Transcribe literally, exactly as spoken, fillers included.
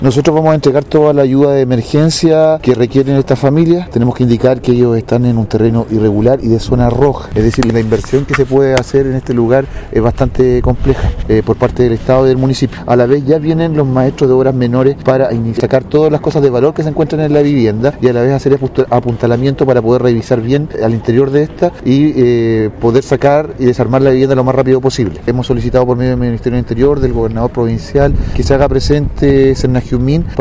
Nosotros vamos a entregar toda la ayuda de emergencia que requieren estas familias. Tenemos que indicar que ellos están en un terreno irregular y de zona roja. Es decir, la inversión que se puede hacer en este lugar es bastante compleja eh, por parte del Estado y del municipio. A la vez ya vienen los maestros de obras menores para sacar todas las cosas de valor que se encuentran en la vivienda y a la vez hacer apuntalamiento para poder revisar bien al interior de esta y eh, poder sacar y desarmar la vivienda lo más rápido posible. Hemos solicitado por medio del Ministerio del Interior, del gobernador provincial, que se haga presente Serna Giumín